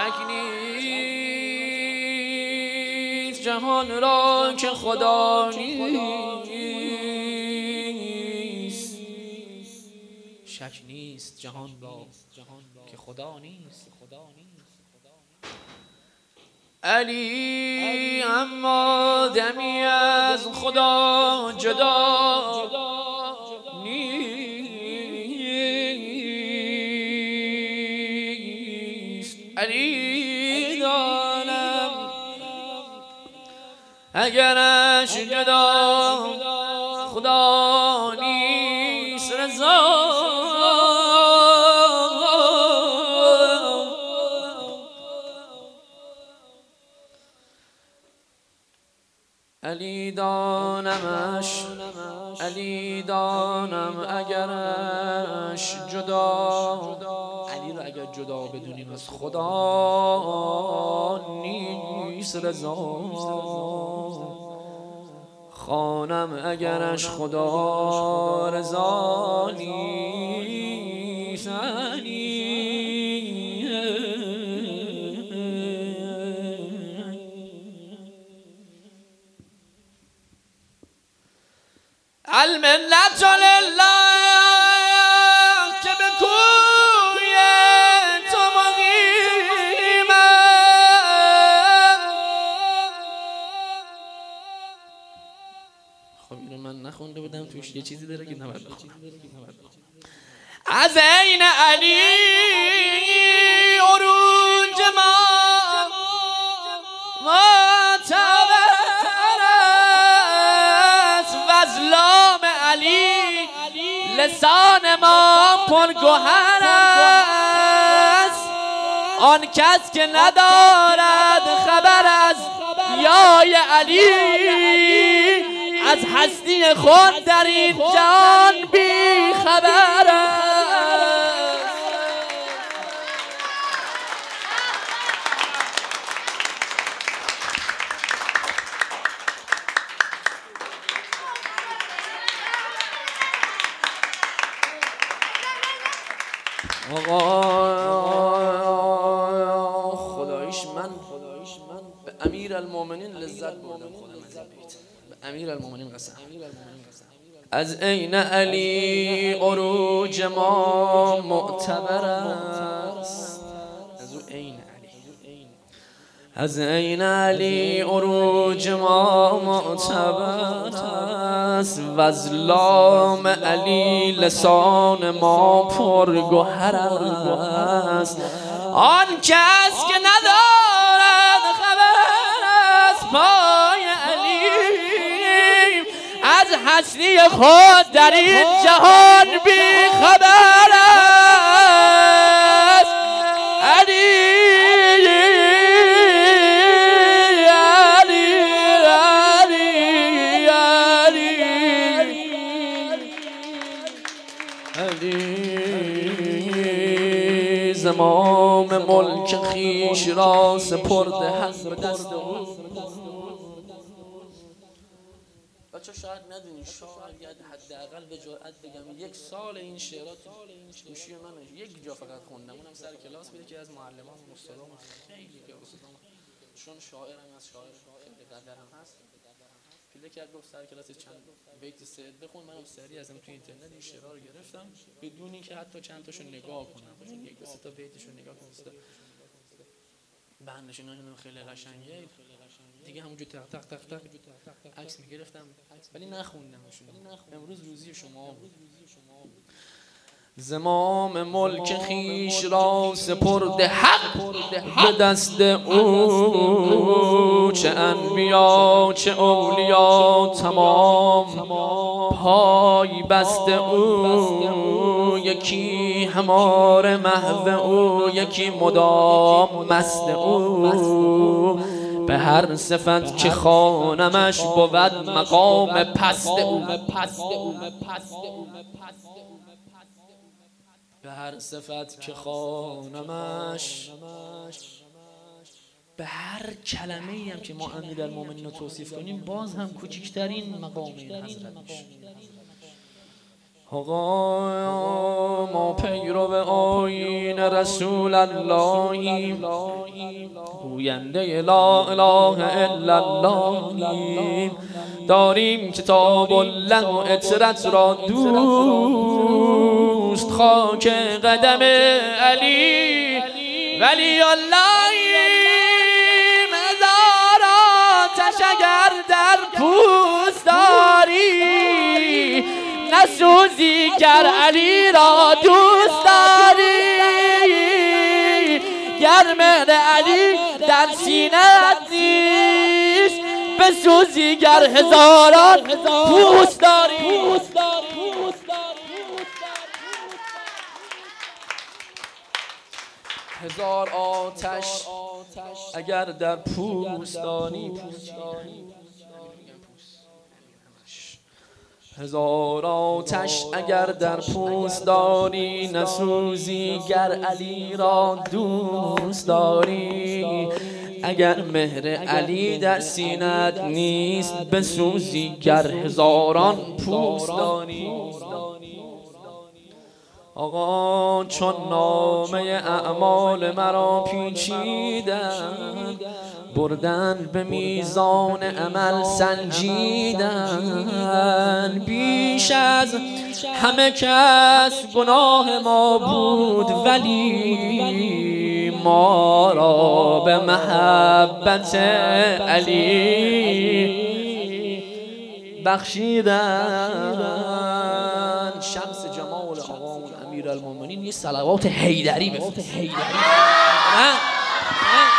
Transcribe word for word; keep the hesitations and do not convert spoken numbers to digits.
شک نیست جهان را که خدا نیست، شک نیست جهان را که خدا نیست. علی اما دمی از خدا جدا نیست. علی دانم اگرش جدا خدا نیست، رضا علی دانمش، علی دانم اگرش جدا، علی را اگر جدا بدونیم از خدا نیست، رضا خانم اگرش خدا رضا نیست. علی المنت لله که به کوی تو مقیمم. خب اینو من نخونده بودم، توش یه چیزی داره که نباید بخونم. از عین علی عروج ما معتبر است، وظلام علی لسان ما پرگوهر است. آن کس که ندارد خبر از یای علی، از هستی خود در این جهان بی خبر است. آقا خدایش من به امیر المومنین لذت بردم، خودم از این بیت به امیر المومنین قسم. از عین علی عروج ما معتبر است، از او عین علی، از عین علی عروج ما معتبر است، وظلام علی لسان ما پرگوهر است. آن کس که ندارد خبر از پای علی، از هستی خود در این جهان بی خبر است. علی زمام ملک خیش را سپرده حق به دست او. بچه شاید ندونی، شاید حداقل به جرئت بگم یک سال این شعرات گوشی من یک جا فقط خوندم، اونم سر کلاس بود که از معلمان و استادام خیلی که استادام چون شاعرم از شاعر خیلی قدرم هست پیله کرد، گفت سر کلاس چند بیت سعد بخون. منم سریع ازم تو اینترنت این شعرها رو گرفتم بدون اینکه حتی چند تاشو نگاه کنم، یک دو سه تا بیتشو نگاه کنم، بندشون هم خیلی قشنگه دیگه، همونجور تق تق تق تق عکس میگرفتم ولی نخوندمشون. امروز روزی شما بود. زمام ملک خیش را سپرده حق به دست او، چه انبیا چه اولیا تمام پای بست او. یکی همار محو او، یکی مدام مست او. به هر صفت که خوانمش بود مقام پست او. به هر صفت که خوانمش، به هر کلمه ای هم که ما امیرالمومنین رو توصیف کنیم باز هم کوچکترین مقام این حضرت میشه. آقا ما پیرو آیین رسول اللهیم، گوینده لا اله الا اللهیم، داریم کتاب الله و اطرت را دوست، خاک قدم علی ولی اللهیم. هزار آتش اگر در پوست داری، نسوزی گر علی را دوست داری. گر مهر علی در سینه‌ات نیست، بسوزی گر هزاران پوست داری. هزار آتش اگر در پوست داری، هزار آتش اگر در پوست داری، نسوزی گر علی را دوست داری. اگر مهر علی در سینه‌ات نیست، بسوزی گر هزاران پوست داری. آقا چون نامه اعمال مرا پیچیدن، بردن به میزان عمل سنجیدن. بیش از همه کس گناه ما بود، ولی ما را به محبت علی بخشیدن. شمس جمال آقامون امیرالمومنین یه صلوات حیدری بفرست.